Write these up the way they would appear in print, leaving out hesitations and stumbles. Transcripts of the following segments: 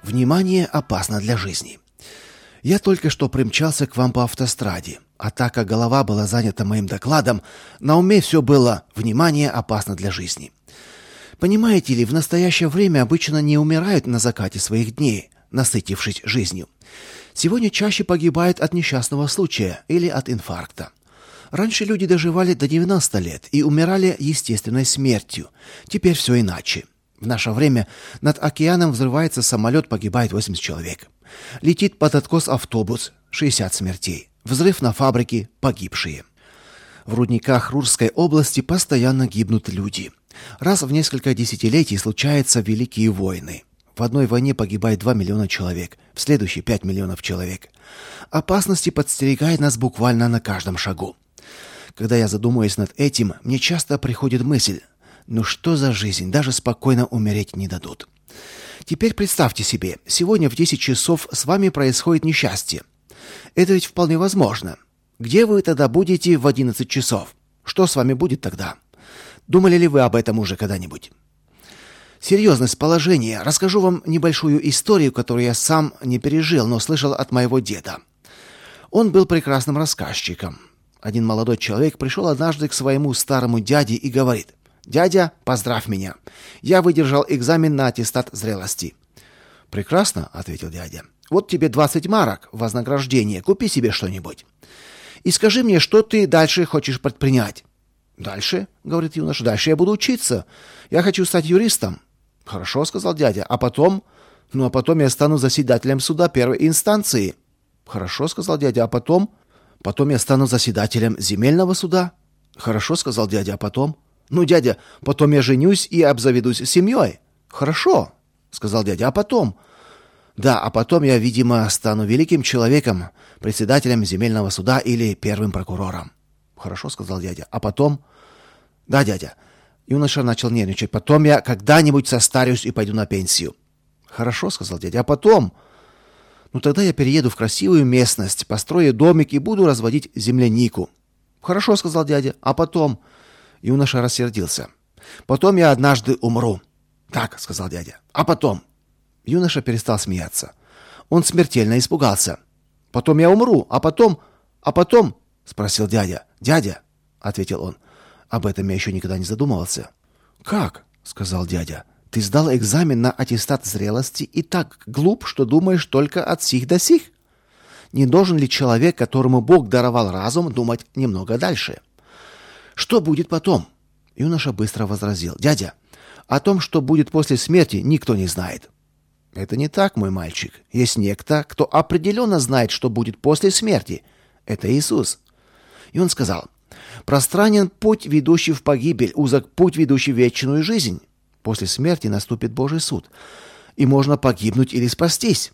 Внимание опасно для жизни. Я только что примчался к вам по автостраде, а так как голова была занята моим докладом, на уме все было «Внимание опасно для жизни». Понимаете ли, в настоящее время обычно не умирают на закате своих дней, насытившись жизнью. Сегодня чаще погибают от несчастного случая или от инфаркта. Раньше люди доживали до 90 лет и умирали естественной смертью. Теперь все иначе. В наше время над океаном взрывается самолет, погибает 80 человек. Летит под откос автобус, 60 смертей. Взрыв на фабрике, погибшие. В рудниках Рурской области постоянно гибнут люди. Раз в несколько десятилетий случаются великие войны. В одной войне погибает 2 миллиона человек, в следующей 5 миллионов человек. Опасности подстерегают нас буквально на каждом шагу. Когда я задумываюсь над этим, мне часто приходит мысль: ну что за жизнь, даже спокойно умереть не дадут. Теперь представьте себе, сегодня в 10 часов с вами происходит несчастье. Это ведь вполне возможно. Где вы тогда будете в 11 часов? Что с вами будет тогда? Думали ли вы об этом уже когда-нибудь? Серьезность положения. Расскажу вам небольшую историю, которую я сам не пережил, но слышал от моего деда. Он был прекрасным рассказчиком. Один молодой человек пришел однажды к своему старому дяде и говорит: «Дядя, поздравь меня. Я выдержал экзамен на аттестат зрелости». «Прекрасно», — ответил дядя. «Вот тебе 20 марок в вознаграждение. Купи себе что-нибудь. И скажи мне, что ты дальше хочешь предпринять». «Дальше?» — говорит юноша. «Дальше я буду учиться. Я хочу стать юристом». «Хорошо», — сказал дядя. «А потом?» «Ну, а потом я стану заседателем суда первой инстанции». «Хорошо», — сказал дядя. «А потом?» «Потом я стану заседателем земельного суда». «Хорошо», — сказал дядя. «А потом?» «Ну, дядя, потом я женюсь и обзаведусь семьей». «Хорошо», — сказал дядя. «А потом?» «Да, а потом я, видимо, стану великим человеком, председателем земельного суда или первым прокурором». «Хорошо», — сказал дядя. «А потом?» «Да, дядя». Юноша начал нервничать. «Потом я когда-нибудь состарюсь и пойду на пенсию». «Хорошо», — сказал дядя. «А потом?» «Ну, тогда я перееду в красивую местность, построю домик и буду разводить землянику». «Хорошо», — сказал дядя. «А потом?» Юноша рассердился. «Потом я однажды умру». «Так», — сказал дядя. «А потом?» Юноша перестал смеяться. Он смертельно испугался. «Потом я умру, а потом?» «А потом?» — спросил дядя. «Дядя», — ответил он. «Об этом я еще никогда не задумывался». «Как?» — сказал дядя. «Ты сдал экзамен на аттестат зрелости и так глуп, что думаешь только от сих до сих? Не должен ли человек, которому Бог даровал разум, думать немного дальше? Что будет потом?» Юноша быстро возразил. «Дядя, о том, что будет после смерти, никто не знает». «Это не так, мой мальчик. Есть некто, кто определенно знает, что будет после смерти. Это Иисус». И он сказал: «Пространен путь, ведущий в погибель, узок путь, ведущий в вечную жизнь. После смерти наступит Божий суд, и можно погибнуть или спастись».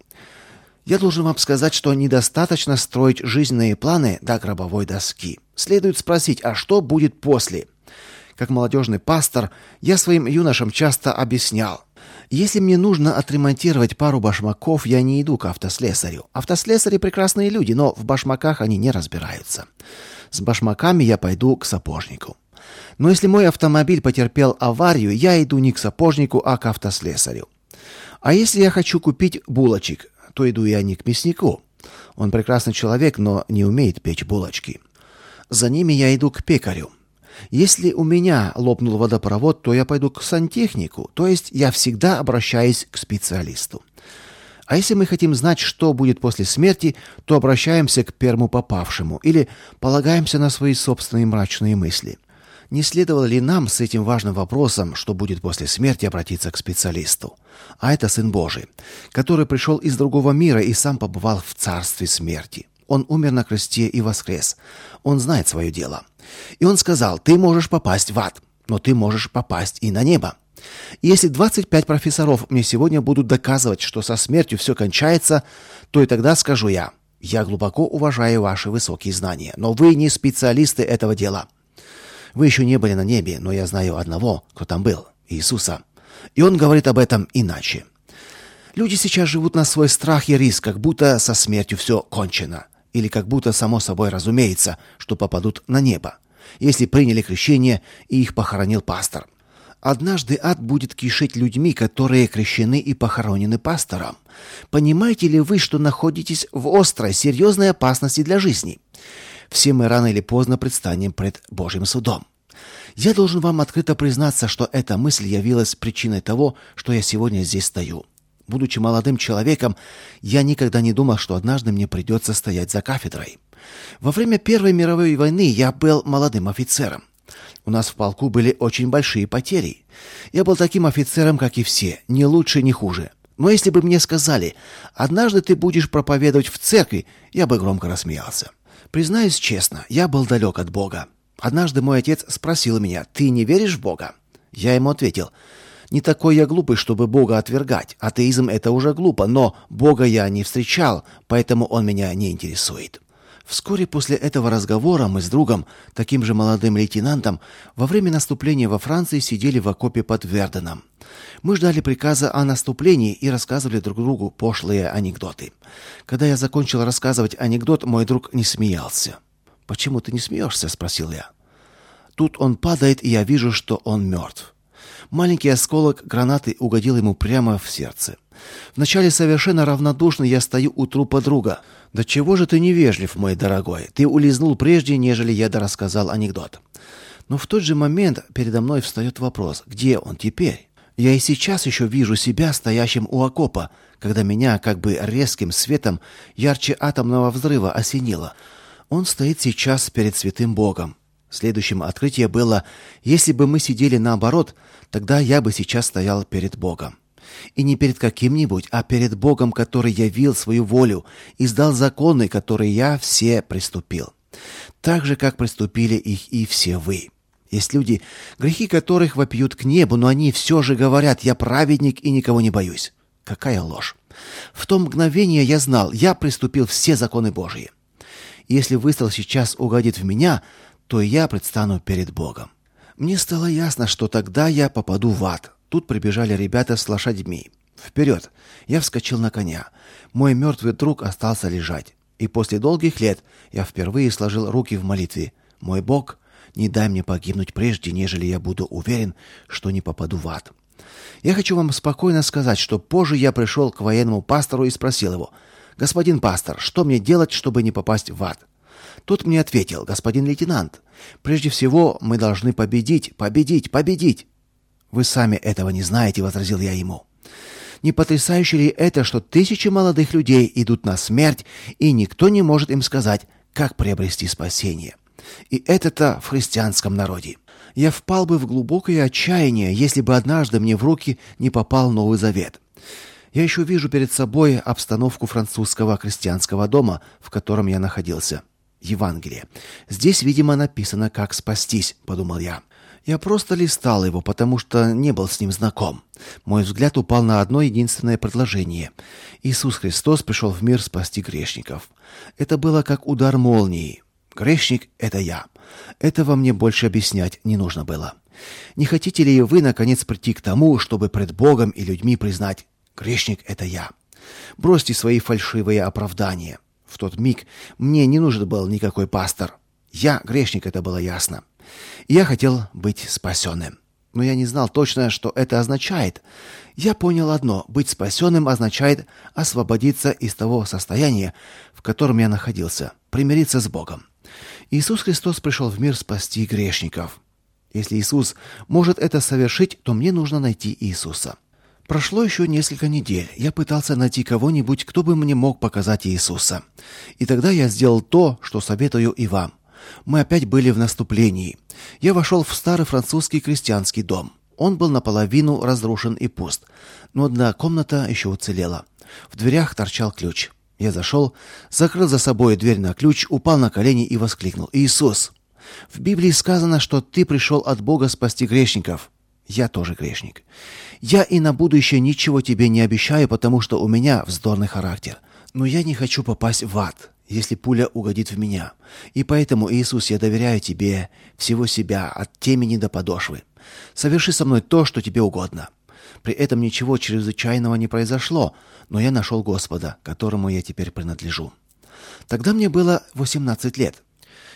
Я должен вам сказать, что недостаточно строить жизненные планы до гробовой доски. Следует спросить, а что будет после? Как молодежный пастор, я своим юношам часто объяснял: если мне нужно отремонтировать пару башмаков, я не иду к автослесарю. Автослесари прекрасные люди, но в башмаках они не разбираются. С башмаками я пойду к сапожнику. Но если мой автомобиль потерпел аварию, я иду не к сапожнику, а к автослесарю. А если я хочу купить булочек, то иду я не к мяснику. Он прекрасный человек, но не умеет печь булочки. За ними я иду к пекарю. Если у меня лопнул водопровод, то я пойду к сантехнику, то есть я всегда обращаюсь к специалисту. А если мы хотим знать, что будет после смерти, то обращаемся к первому попавшему или полагаемся на свои собственные мрачные мысли. Не следовало ли нам с этим важным вопросом, что будет после смерти, обратиться к специалисту? А это Сын Божий, который пришел из другого мира и сам побывал в царстве смерти. Он умер на кресте и воскрес. Он знает свое дело. И он сказал: ты можешь попасть в ад, но ты можешь попасть и на небо. И если 25 профессоров мне сегодня будут доказывать, что со смертью все кончается, то и тогда скажу я: я глубоко уважаю ваши высокие знания, но вы не специалисты этого дела. Вы еще не были на небе, но я знаю одного, кто там был — Иисуса. И он говорит об этом иначе. Люди сейчас живут на свой страх и риск, как будто со смертью все кончено, или как будто само собой разумеется, что попадут на небо, если приняли крещение и их похоронил пастор. Однажды ад будет кишить людьми, которые крещены и похоронены пастором. Понимаете ли вы, что находитесь в острой, серьезной опасности для жизни? Все мы рано или поздно предстанем пред Божьим судом. Я должен вам открыто признаться, что эта мысль явилась причиной того, что я сегодня здесь стою. Будучи молодым человеком, я никогда не думал, что однажды мне придется стоять за кафедрой. Во время Первой мировой войны я был молодым офицером. У нас в полку были очень большие потери. Я был таким офицером, как и все, ни лучше, ни хуже. Но если бы мне сказали: «Однажды ты будешь проповедовать в церкви», я бы громко рассмеялся. Признаюсь честно, я был далек от Бога. Однажды мой отец спросил меня: «Ты не веришь в Бога?» Я ему ответил: «Не такой я глупый, чтобы Бога отвергать. Атеизм — это уже глупо, но Бога я не встречал, поэтому он меня не интересует». Вскоре после этого разговора мы с другом, таким же молодым лейтенантом, во время наступления во Франции сидели в окопе под Верденом. Мы ждали приказа о наступлении и рассказывали друг другу пошлые анекдоты. Когда я закончил рассказывать анекдот, мой друг не смеялся. «Почему ты не смеешься?» — спросил я. Тут он падает, и я вижу, что он мертв. Маленький осколок гранаты угодил ему прямо в сердце. Вначале совершенно равнодушно я стою у трупа друга. «Да чего же ты невежлив, мой дорогой? Ты улизнул прежде, нежели я дорассказал анекдот». Но в тот же момент передо мной встает вопрос: где он теперь? Я и сейчас еще вижу себя стоящим у окопа, когда меня как бы резким светом ярче атомного взрыва осенило. Он стоит сейчас перед святым Богом. Следующим открытие было: если бы мы сидели наоборот, тогда я бы сейчас стоял перед Богом. И не перед каким-нибудь, а перед Богом, который явил свою волю, издал законы, которые я все приступил. Так же, как приступили их и все вы. Есть люди, грехи которых вопиют к небу, но они все же говорят: «Я праведник и никого не боюсь». Какая ложь! В то мгновение я знал, я приступил все законы Божьи. И если выстрел сейчас угодит в меня, то я предстану перед Богом. Мне стало ясно, что тогда я попаду в ад. Тут прибежали ребята с лошадьми. Вперед! Я вскочил на коня. Мой мертвый друг остался лежать. И после долгих лет я впервые сложил руки в молитве: «Мой Бог, не дай мне погибнуть прежде, нежели я буду уверен, что не попаду в ад». Я хочу вам спокойно сказать, что позже я пришел к военному пастору и спросил его: «Господин пастор, что мне делать, чтобы не попасть в ад?» Тот мне ответил: «Господин лейтенант, прежде всего мы должны победить, победить, победить». «Вы сами этого не знаете», — возразил я ему. «Не потрясающе ли это, что тысячи молодых людей идут на смерть, и никто не может им сказать, как приобрести спасение? И это-то в христианском народе. Я впал бы в глубокое отчаяние, если бы однажды мне в руки не попал Новый Завет. Я еще вижу перед собой обстановку французского крестьянского дома, в котором я находился. Евангелие. Здесь, видимо, написано «как спастись», — подумал я. Я просто листал его, потому что не был с ним знаком. Мой взгляд упал на одно единственное предложение. Иисус Христос пришел в мир спасти грешников. Это было как удар молнии. Грешник — это я. Этого мне больше объяснять не нужно было. Не хотите ли вы, наконец, прийти к тому, чтобы пред Богом и людьми признать: грешник — это я? Бросьте свои фальшивые оправдания. В тот миг мне не нужен был никакой пастор. Я грешник, это было ясно. И я хотел быть спасенным. Но я не знал точно, что это означает. Я понял одно: быть спасенным означает освободиться из того состояния, в котором я находился, примириться с Богом. Иисус Христос пришел в мир спасти грешников. Если Иисус может это совершить, то мне нужно найти Иисуса. Прошло еще несколько недель. Я пытался найти кого-нибудь, кто бы мне мог показать Иисуса. И тогда я сделал то, что советую и вам. Мы опять были в наступлении. Я вошел в старый французский крестьянский дом. Он был наполовину разрушен и пуст, но одна комната еще уцелела. В дверях торчал ключ. Я зашел, закрыл за собой дверь на ключ, упал на колени и воскликнул: «Иисус! В Библии сказано, что ты пришел от Бога спасти грешников. Я тоже грешник. Я и на будущее ничего тебе не обещаю, потому что у меня вздорный характер. Но я не хочу попасть в ад, если пуля угодит в меня. И поэтому, Иисус, я доверяю тебе всего себя, от темени до подошвы. Соверши со мной то, что тебе угодно». При этом ничего чрезвычайного не произошло, но я нашел Господа, которому я теперь принадлежу. Тогда мне было 18 лет.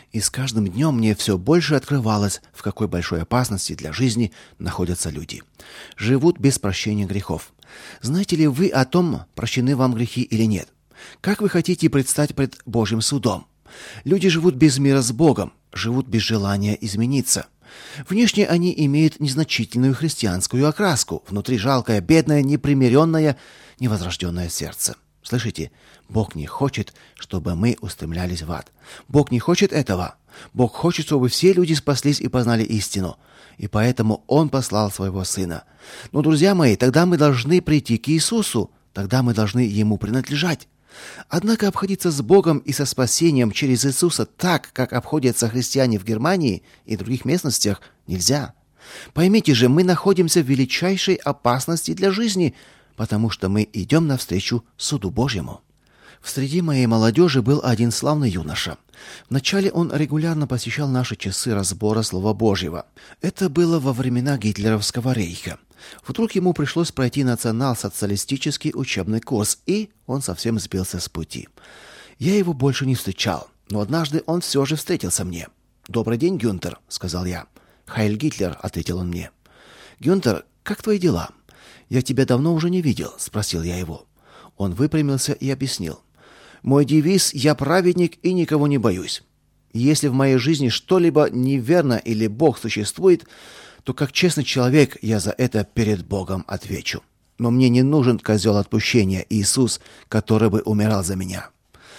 И с каждым днем мне все больше открывалось, в какой большой опасности для жизни находятся люди. Живут без прощения грехов. Знаете ли вы о том, прощены вам грехи или нет? Как вы хотите предстать пред Божьим судом? Люди живут без мира с Богом, живут без желания измениться. Внешне они имеют незначительную христианскую окраску, внутри жалкое, бедное, непримиренное, невозрожденное сердце. Слышите? Бог не хочет, чтобы мы устремлялись в ад. Бог не хочет этого. Бог хочет, чтобы все люди спаслись и познали истину. И поэтому Он послал Своего Сына. Но, друзья мои, тогда мы должны прийти к Иисусу. Тогда мы должны Ему принадлежать. Однако обходиться с Богом и со спасением через Иисуса так, как обходятся христиане в Германии и других местностях, нельзя. Поймите же, мы находимся в величайшей опасности для жизни, потому что мы идем навстречу суду Божьему. В среде моей молодежи был один славный юноша. Вначале он регулярно посещал наши часы разбора Слова Божьего. Это было во времена гитлеровского рейха. Вдруг ему пришлось пройти национал-социалистический учебный курс, и он совсем сбился с пути. Я его больше не встречал, но однажды он все же встретился мне. «Добрый день, Гюнтер», — сказал я. «Хайль Гитлер», — ответил он мне. «Гюнтер, как твои дела?» «Я тебя давно уже не видел», — спросил я его. Он выпрямился и объяснил. «Мой девиз — я праведник и никого не боюсь. Если в моей жизни что-либо неверно или Бог существует, то как честный человек я за это перед Богом отвечу. Но мне не нужен козел отпущения Иисус, который бы умирал за меня».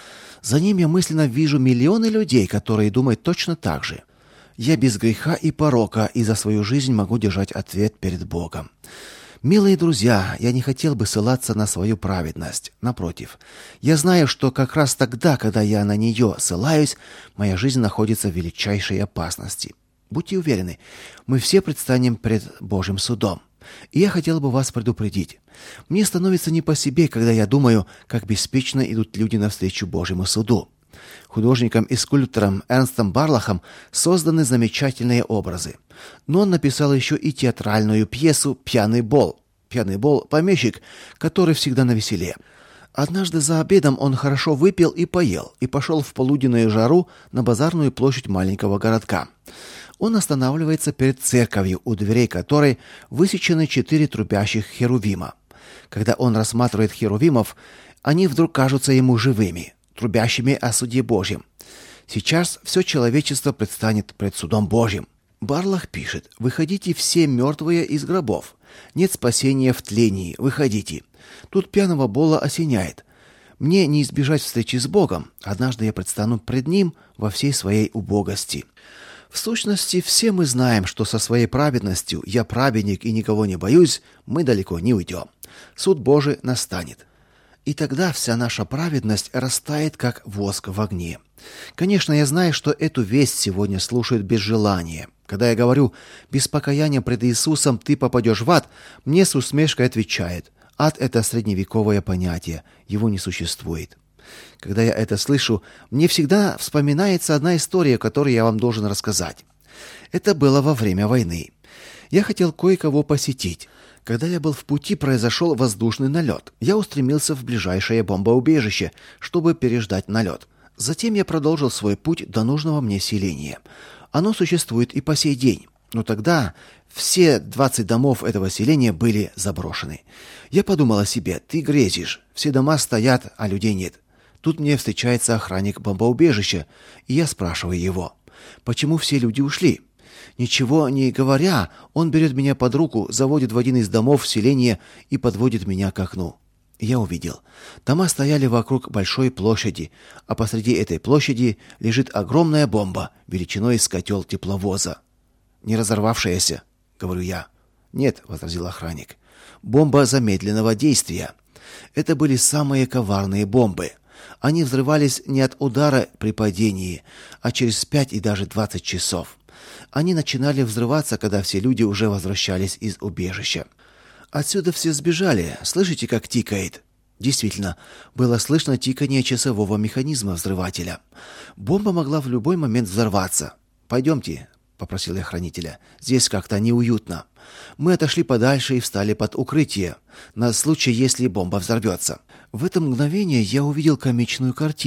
За ним я мысленно вижу миллионы людей, которые думают точно так же. Я без греха и порока, и за свою жизнь могу держать ответ перед Богом. Милые друзья, я не хотел бы ссылаться на свою праведность. Напротив, я знаю, что как раз тогда, когда я на нее ссылаюсь, моя жизнь находится в величайшей опасности. Будьте уверены, мы все предстанем пред Божьим судом. И я хотел бы вас предупредить. Мне становится не по себе, когда я думаю, как беспечно идут люди навстречу Божьему суду. Художником и скульптором Эрнстом Барлахом созданы замечательные образы. Но он написал еще и театральную пьесу «Пьяный Бол». «Пьяный Бол» — помещик, который всегда навеселе. Однажды за обедом он хорошо выпил и поел, и пошел в полуденную жару на базарную площадь маленького городка. Он останавливается перед церковью, у дверей которой высечены 4 трубящих херувима. Когда он рассматривает херувимов, они вдруг кажутся ему живыми, трубящими о суде Божьем. Сейчас все человечество предстанет пред судом Божьим. Барлах пишет: «Выходите все мертвые из гробов. Нет спасения в тлении. Выходите». Тут пьяного Бола осеняет: «Мне не избежать встречи с Богом. Однажды я предстану пред Ним во всей своей убогости». В сущности, все мы знаем, что со своей праведностью «я праведник и никого не боюсь» мы далеко не уйдем. Суд Божий настанет. И тогда вся наша праведность растает, как воск в огне. Конечно, я знаю, что эту весть сегодня слушают без желания. Когда я говорю «без покаяния пред Иисусом ты попадешь в ад», мне с усмешкой отвечают: ад — это средневековое понятие, его не существует. Когда я это слышу, мне всегда вспоминается одна история, которую я вам должен рассказать. Это было во время войны. Я хотел кое-кого посетить. Когда я был в пути, произошел воздушный налет. Я устремился в ближайшее бомбоубежище, чтобы переждать налет. Затем я продолжил свой путь до нужного мне селения. Оно существует и по сей день. Но тогда все 20 домов этого селения были заброшены. Я подумал о себе: ты грезишь, все дома стоят, а людей нет. Тут мне встречается охранник бомбоубежища, и я спрашиваю его: почему все люди ушли? Ничего не говоря, он берет меня под руку, заводит в один из домов селения и подводит меня к окну. Я увидел. Дома стояли вокруг большой площади, а посреди этой площади лежит огромная бомба, величиной с котел тепловоза. «Не разорвавшаяся?» — говорю я. «Нет», — возразил охранник. «Бомба замедленного действия. Это были самые коварные бомбы. Они взрывались не от удара при падении, а через 5 и даже 20 часов. Они начинали взрываться, когда все люди уже возвращались из убежища. Отсюда все сбежали. Слышите, как тикает?» Действительно, было слышно тиканье часового механизма взрывателя. Бомба могла в любой момент взорваться. «Пойдемте», — попросил я хранителя. «Здесь как-то неуютно». Мы отошли подальше и встали под укрытие, на случай, если бомба взорвется. В это мгновение я увидел комичную картину.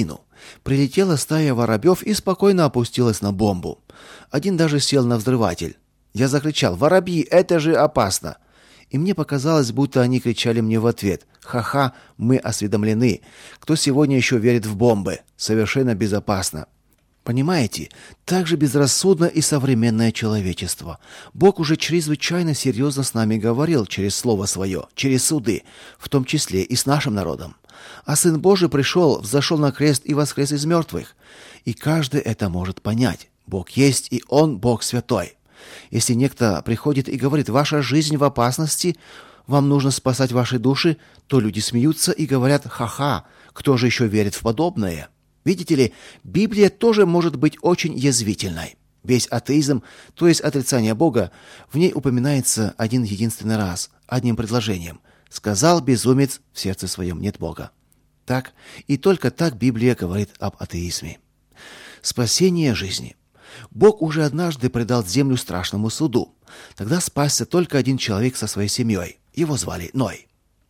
Прилетела стая воробьев и спокойно опустилась на бомбу. Один даже сел на взрыватель. Я закричал: «Воробьи, это же опасно!» И мне показалось, будто они кричали мне в ответ: «Ха-ха, мы осведомлены. Кто сегодня еще верит в бомбы? Совершенно безопасно». Понимаете, так же безрассудно и современное человечество. Бог уже чрезвычайно серьезно с нами говорил через Слово Свое, через суды, в том числе и с нашим народом. А Сын Божий пришел, взошел на крест и воскрес из мертвых. И каждый это может понять. Бог есть, и Он Бог святой. Если некто приходит и говорит: «Ваша жизнь в опасности, вам нужно спасать ваши души», то люди смеются и говорят: «Ха-ха, кто же еще верит в подобное?» Видите ли, Библия тоже может быть очень язвительной. Весь атеизм, то есть отрицание Бога, в ней упоминается один единственный раз, одним предложением: «Сказал безумец в сердце своем: нет Бога». Так, и только так Библия говорит об атеизме. Спасение жизни. Бог уже однажды предал землю страшному суду. Тогда спасся только один человек со своей семьей. Его звали Ной.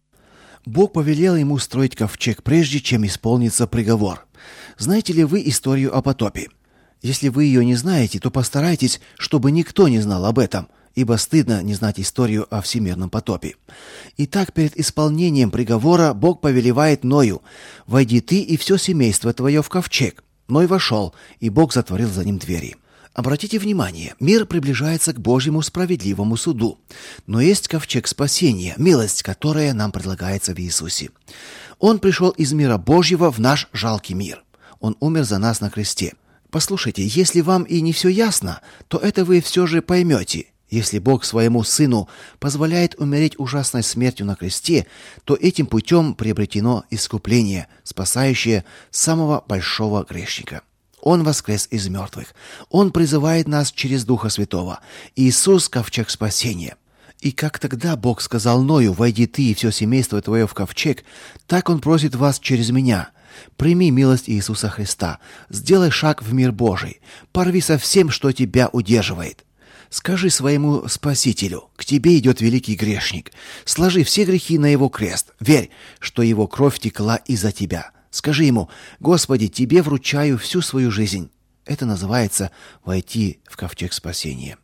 Бог повелел ему строить ковчег, прежде чем исполнится приговор. Знаете ли вы историю о потопе? Если вы ее не знаете, то постарайтесь, чтобы никто не знал об этом, ибо стыдно не знать историю о всемирном потопе. Итак, перед исполнением приговора Бог повелевает Ною: «Войди ты и все семейство твое в ковчег». Ной вошел, и Бог затворил за ним двери. Обратите внимание, мир приближается к Божьему справедливому суду. Но есть ковчег спасения, милость, которая нам предлагается в Иисусе. Он пришел из мира Божьего в наш жалкий мир. Он умер за нас на кресте. Послушайте, если вам и не все ясно, то это вы все же поймете. Если Бог своему Сыну позволяет умереть ужасной смертью на кресте, то этим путем приобретено искупление, спасающее самого большого грешника. Он воскрес из мертвых. Он призывает нас через Духа Святого. Иисус – ковчег спасения. И как тогда Бог сказал Ною: «Войди ты и все семейство твое в ковчег», так Он просит вас через меня. Прими милость Иисуса Христа. Сделай шаг в мир Божий. Порви со всем, что тебя удерживает. Скажи своему Спасителю: «К тебе идет великий грешник». Сложи все грехи на его крест. Верь, что его кровь текла из-за тебя. Скажи ему: «Господи, тебе вручаю всю свою жизнь». Это называется войти в ковчег спасения.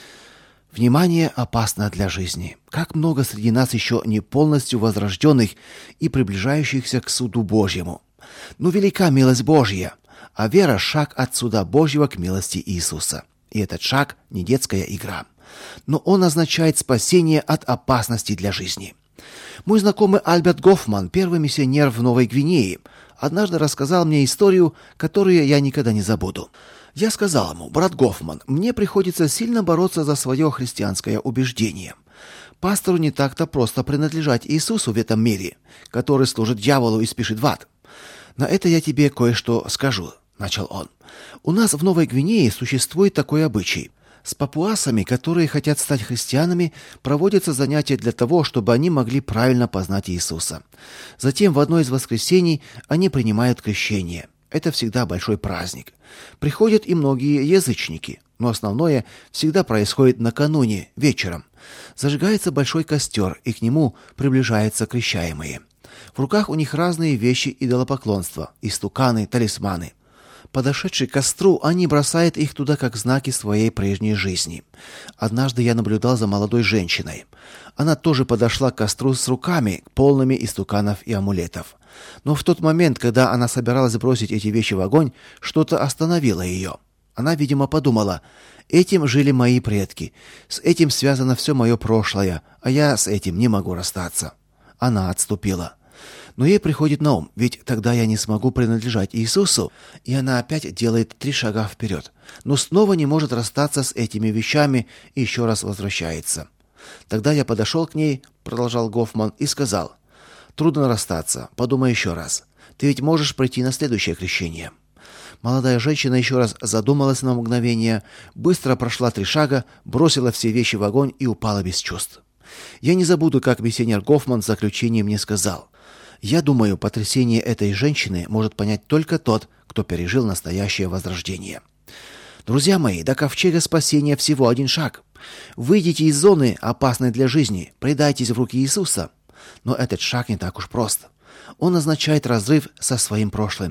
Внимание опасно для жизни. Как много среди нас еще не полностью возрожденных и приближающихся к суду Божьему. Но велика милость Божья, а вера – шаг от суда Божьего к милости Иисуса. И этот шаг не детская игра. Но он означает спасение от опасности для жизни. Мой знакомый Альберт Гофман, первый миссионер в Новой Гвинее, однажды рассказал мне историю, которую я никогда не забуду. Я сказал ему: «Брат Гофман, мне приходится сильно бороться за свое христианское убеждение. Пастору не так-то просто принадлежать Иисусу в этом мире, который служит дьяволу и спешит в ад. На это я тебе кое-что скажу», — начал он. «У нас в Новой Гвинее существует такой обычай. С папуасами, которые хотят стать христианами, проводятся занятия для того, чтобы они могли правильно познать Иисуса. Затем в одно из воскресений они принимают крещение. Это всегда большой праздник. Приходят и многие язычники, но основное всегда происходит накануне, вечером. Зажигается большой костер, и к нему приближаются крещаемые. В руках у них разные вещи идолопоклонства, истуканы, талисманы. Подошедшие к костру, они бросают их туда как знаки своей прежней жизни. Однажды я наблюдал за молодой женщиной. Она тоже подошла к костру с руками, полными истуканов и амулетов. Но в тот момент, когда она собиралась бросить эти вещи в огонь, что-то остановило ее. Она, видимо, подумала: «Этим жили мои предки, с этим связано все мое прошлое, а я с этим не могу расстаться». Она отступила. Но ей приходит на ум: ведь тогда я не смогу принадлежать Иисусу. И она опять делает 3 шага вперед, но снова не может расстаться с этими вещами и еще раз возвращается. Тогда я подошел к ней, продолжал Гофман, и сказал: «Трудно расстаться, подумай еще раз. Ты ведь можешь прийти на следующее крещение». Молодая женщина еще раз задумалась на мгновение, быстро прошла 3 шага, бросила все вещи в огонь и упала без чувств. Я не забуду, как миссионер Гофман в заключении мне сказал: «Я думаю, потрясение этой женщины может понять только тот, кто пережил настоящее возрождение». Друзья мои, до ковчега спасения всего 1 шаг. Выйдите из зоны, опасной для жизни, предайтесь в руки Иисуса. Но этот шаг не так уж прост. Он означает разрыв со своим прошлым.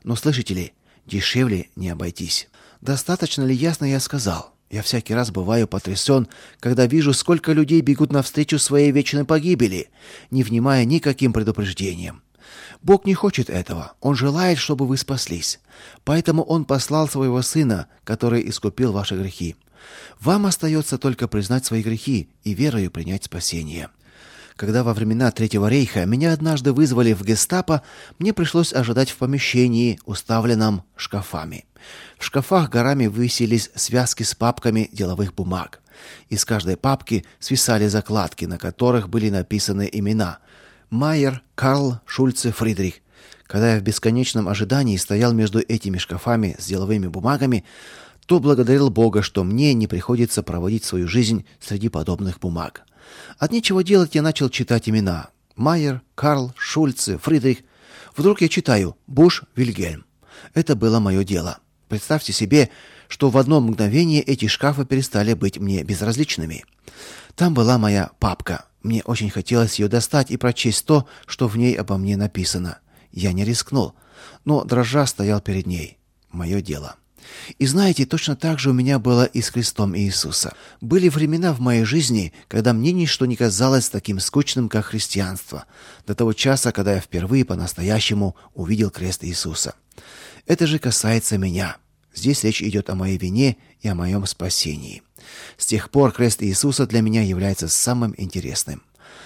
Но слышите ли, дешевле не обойтись. Достаточно ли ясно я сказал? Я всякий раз бываю потрясен, когда вижу, сколько людей бегут навстречу своей вечной погибели, не внимая никаким предупреждениям. Бог не хочет этого. Он желает, чтобы вы спаслись. Поэтому Он послал Своего Сына, который искупил ваши грехи. Вам остается только признать свои грехи и верою принять спасение. Когда во времена Третьего рейха меня однажды вызвали в гестапо, мне пришлось ожидать в помещении, уставленном шкафами. В шкафах горами высились связки с папками деловых бумаг. Из каждой папки свисали закладки, на которых были написаны имена: Майер, Карл, Шульце, Фридрих. Когда я в бесконечном ожидании стоял между этими шкафами с деловыми бумагами, то благодарил Бога, что мне не приходится проводить свою жизнь среди подобных бумаг. От нечего делать я начал читать имена: Майер, Карл, Шульце, Фридрих. Вдруг я читаю: Буш, Вильгельм. Это было мое дело. Представьте себе, что в одно мгновение эти шкафы перестали быть мне безразличными. Там была моя папка. Мне очень хотелось ее достать и прочесть то, что в ней обо мне написано. Я не рискнул, но дрожа стоял перед ней. Мое дело. И знаете, точно так же у меня было и с крестом Иисуса. Были времена в моей жизни, когда мне ничто не казалось таким скучным, как христианство, до того часа, когда я впервые по-настоящему увидел крест Иисуса. Это же касается меня. Здесь речь идет о моей вине и о моем спасении. С тех пор крест Иисуса для меня является самым интересным.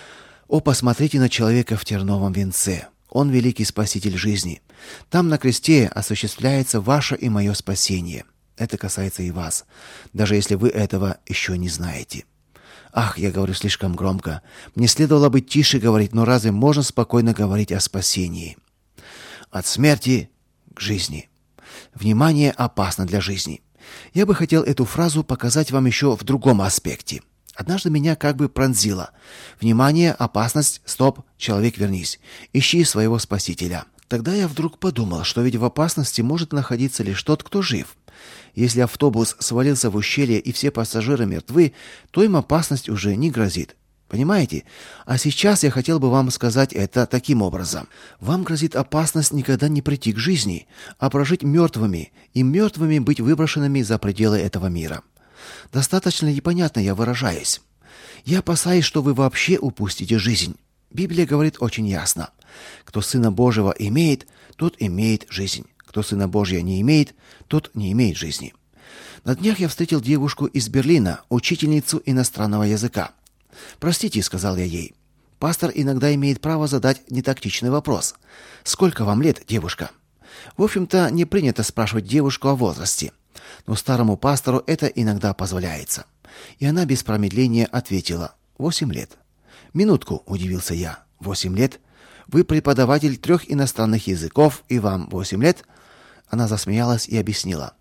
О, посмотрите на человека в терновом венце. Он великий спаситель жизни. Там на кресте осуществляется ваше и мое спасение. Это касается и вас, даже если вы этого еще не знаете. Ах, я говорю слишком громко. Мне следовало бы тише говорить, но разве можно спокойно говорить о спасении? От смерти к жизни. Внимание опасно для жизни. Я бы хотел эту фразу показать вам еще в другом аспекте. Однажды меня как бы пронзило. Внимание, опасность, стоп, человек, вернись. Ищи своего спасителя. Тогда я вдруг подумал, что ведь в опасности может находиться лишь тот, кто жив. Если автобус свалился в ущелье и все пассажиры мертвы, то им опасность уже не грозит. Понимаете? А сейчас я хотел бы вам сказать это таким образом. Вам грозит опасность никогда не прийти к жизни, а прожить мертвыми, и мертвыми быть выброшенными за пределы этого мира. Достаточно ли понятно я выражаюсь? Я опасаюсь, что вы вообще упустите жизнь. Библия говорит очень ясно: кто Сына Божьего имеет, тот имеет жизнь. Кто Сына Божьего не имеет, тот не имеет жизни. На днях я встретил девушку из Берлина, учительницу иностранного языка. «Простите», — сказал я ей, — «пастор иногда имеет право задать нетактичный вопрос. Сколько вам лет, девушка?» В общем-то, не принято спрашивать девушку о возрасте, но старому пастору это иногда позволяется. И она без промедления ответила: 8 лет. «Минутку», — удивился я, — 8 лет? Вы преподаватель 3 иностранных языков, и вам 8 лет? Она засмеялась и объяснила: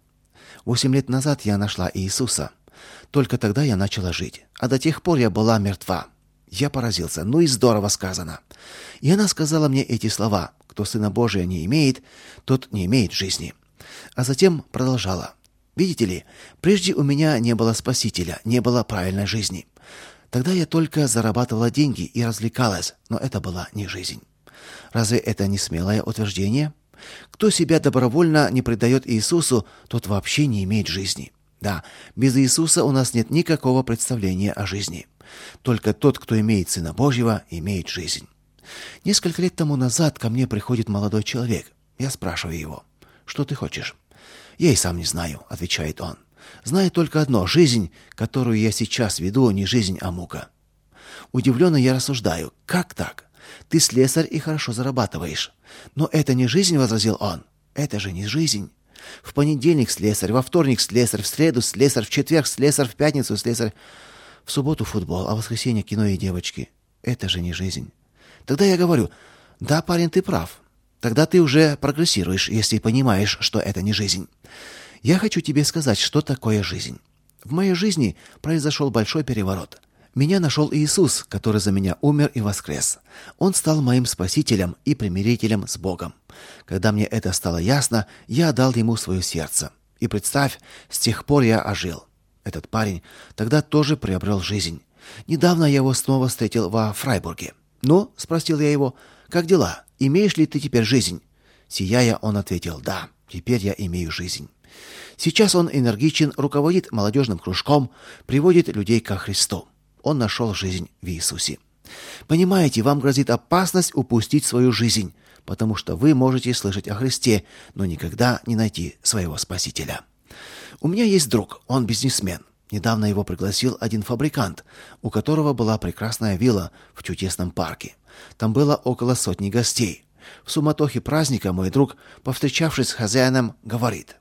8 лет назад я нашла Иисуса. Только тогда я начала жить, а до тех пор я была мертва. Я поразился. Ну и здорово сказано. И она сказала мне эти слова: кто Сына Божия не имеет, тот не имеет жизни. А затем продолжала: видите ли, прежде у меня не было спасителя, не было правильной жизни. Тогда я только зарабатывала деньги и развлекалась, но это была не жизнь. Разве это не смелое утверждение? Кто себя добровольно не предает Иисусу, тот вообще не имеет жизни. Да, без Иисуса у нас нет никакого представления о жизни. Только тот, кто имеет Сына Божьего, имеет жизнь. Несколько лет тому назад ко мне приходит молодой человек. Я спрашиваю его: что ты хочешь? Я и сам не знаю, отвечает он. Знаю только одно: жизнь, которую я сейчас веду, не жизнь, а мука. Удивленно я рассуждаю: как так? Ты слесарь и хорошо зарабатываешь. Но это не жизнь, возразил он. Это же не жизнь. В понедельник слесарь, во вторник слесарь, в среду слесарь, в четверг слесарь, в пятницу слесарь, в субботу футбол, а в воскресенье кино и девочки. Это же не жизнь. Тогда я говорю: да, парень, ты прав. Тогда ты уже прогрессируешь, если понимаешь, что это не жизнь. Я хочу тебе сказать, что такое жизнь. В моей жизни произошел большой переворот. Меня нашел Иисус, который за меня умер и воскрес. Он стал моим спасителем и примирителем с Богом. Когда мне это стало ясно, я отдал ему свое сердце. И представь, с тех пор я ожил. Этот парень тогда тоже приобрел жизнь. Недавно я его снова встретил во Фрайбурге. «Ну?» — спросил я его. «Как дела? Имеешь ли ты теперь жизнь?» Сияя, он ответил: «Да, теперь я имею жизнь». Сейчас он энергичен, руководит молодежным кружком, приводит людей ко Христу. Он нашел жизнь в Иисусе. Понимаете, вам грозит опасность упустить свою жизнь, потому что вы можете слышать о Христе, но никогда не найти своего Спасителя. У меня есть друг, он бизнесмен. Недавно его пригласил один фабрикант, у которого была прекрасная вилла в чудесном парке. Там было около 100 гостей. В суматохе праздника мой друг, повстречавшись с хозяином, говорит: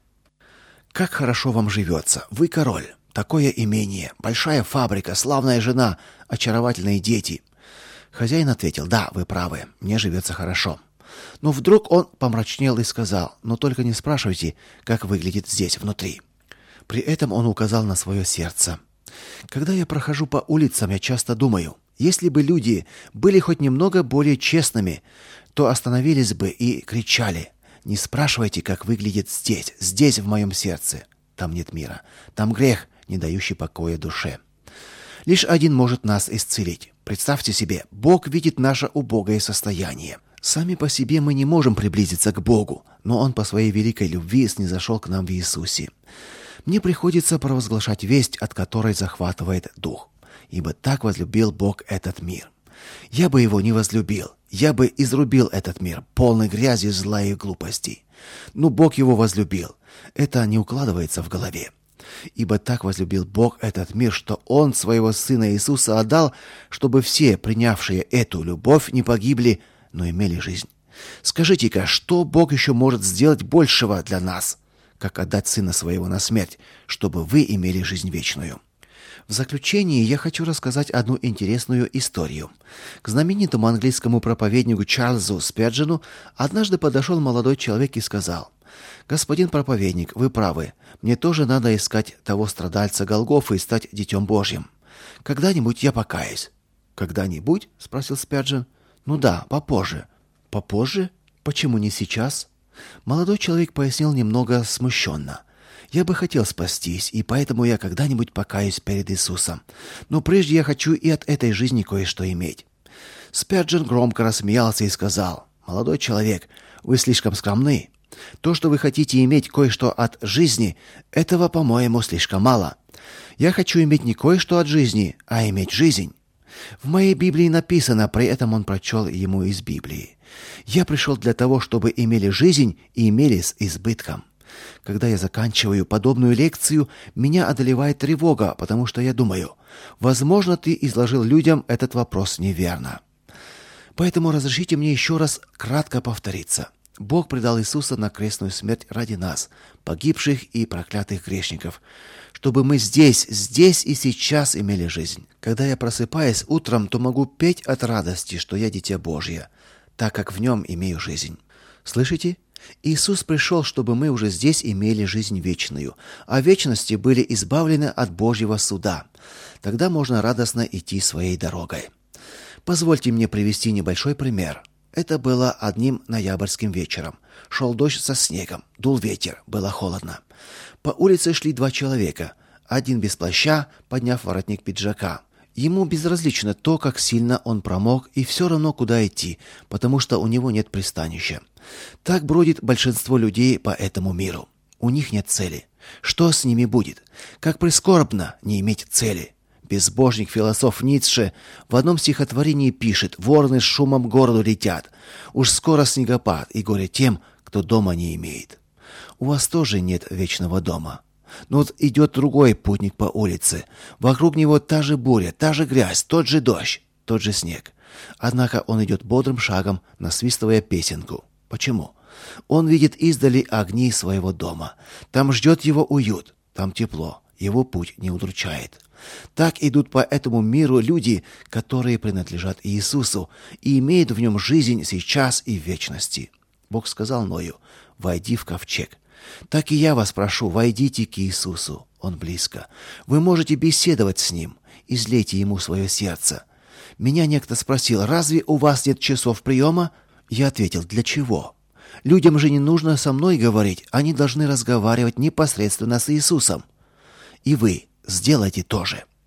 «Как хорошо вам живется, вы король, такое имение, большая фабрика, славная жена, очаровательные дети». Хозяин ответил: «Да, вы правы, мне живется хорошо». Но вдруг он помрачнел и сказал: «Но только не спрашивайте, как выглядит здесь внутри». При этом он указал на свое сердце. Когда я прохожу по улицам, я часто думаю, если бы люди были хоть немного более честными, то остановились бы и кричали: «Не спрашивайте, как выглядит здесь в моем сердце. Там нет мира, там грех, не дающий покоя душе». Лишь один может нас исцелить. Представьте себе, Бог видит наше убогое состояние. Сами по себе мы не можем приблизиться к Богу, но Он по своей великой любви снизошел к нам в Иисусе. Мне приходится провозглашать весть, от которой захватывает дух. Ибо так возлюбил Бог этот мир. Я бы его не возлюбил, я бы изрубил этот мир, полный грязи, зла и глупостей. Но Бог его возлюбил. Это не укладывается в голове. Ибо так возлюбил Бог этот мир, что Он своего Сына Иисуса отдал, чтобы все, принявшие эту любовь, не погибли, но имели жизнь. Скажите-ка, что Бог еще может сделать большего для нас, как отдать Сына Своего на смерть, чтобы вы имели жизнь вечную? В заключение я хочу рассказать одну интересную историю. К знаменитому английскому проповеднику Чарльзу Спержену однажды подошел молодой человек и сказал: «Господин проповедник, вы правы. Мне тоже надо искать того страдальца Голгофы и стать Детем Божьим. Когда-нибудь я покаюсь». «Когда-нибудь?» — спросил Спержен. «Ну да, попозже». «Попозже? Почему не сейчас?» Молодой человек пояснил немного смущенно. «Я бы хотел спастись, и поэтому я когда-нибудь покаюсь перед Иисусом. Но прежде я хочу и от этой жизни кое-что иметь». Спержен громко рассмеялся и сказал: «Молодой человек, вы слишком скромны. То, что вы хотите иметь кое-что от жизни, этого, по-моему, слишком мало. Я хочу иметь не кое-что от жизни, а иметь жизнь». В моей Библии написано, при этом он прочел ему из Библии: «Я пришел для того, чтобы имели жизнь и имели с избытком». Когда я заканчиваю подобную лекцию, меня одолевает тревога, потому что я думаю: возможно, ты изложил людям этот вопрос неверно. Поэтому разрешите мне еще раз кратко повториться. Бог предал Иисуса на крестную смерть ради нас, погибших и проклятых грешников, чтобы мы здесь и сейчас имели жизнь. Когда я просыпаюсь утром, то могу петь от радости, что я дитя Божье, так как в нем имею жизнь. Слышите? Иисус пришел, чтобы мы уже здесь имели жизнь вечную, а в вечности были избавлены от Божьего суда. Тогда можно радостно идти своей дорогой. Позвольте мне привести небольшой пример. Это было одним ноябрьским вечером. Шел дождь со снегом, дул ветер, было холодно. По улице шли два человека. Один без плаща, подняв воротник пиджака. Ему безразлично то, как сильно он промок, и все равно куда идти, потому что у него нет пристанища. Так бродит большинство людей по этому миру. У них нет цели. Что с ними будет? Как прискорбно не иметь цели. Безбожник-философ Ницше в одном стихотворении пишет: «Вороны с шумом к городу летят. Уж скоро снегопад, и горе тем, кто дома не имеет». У вас тоже нет вечного дома. Но вот идет другой путник по улице. Вокруг него та же буря, та же грязь, тот же дождь, тот же снег. Однако он идет бодрым шагом, насвистывая песенку. Почему? Он видит издали огни своего дома. Там ждет его уют, там тепло, его путь не удручает. Так идут по этому миру люди, которые принадлежат Иисусу и имеют в нем жизнь сейчас и в вечности. Бог сказал Ною: «Войди в ковчег». Так и я вас прошу, войдите к Иисусу, Он близко. Вы можете беседовать с Ним, излейте Ему свое сердце. Меня некто спросил: разве у вас нет часов приема? Я ответил: для чего? Людям же не нужно со мной говорить, они должны разговаривать непосредственно с Иисусом. И вы сделайте то же.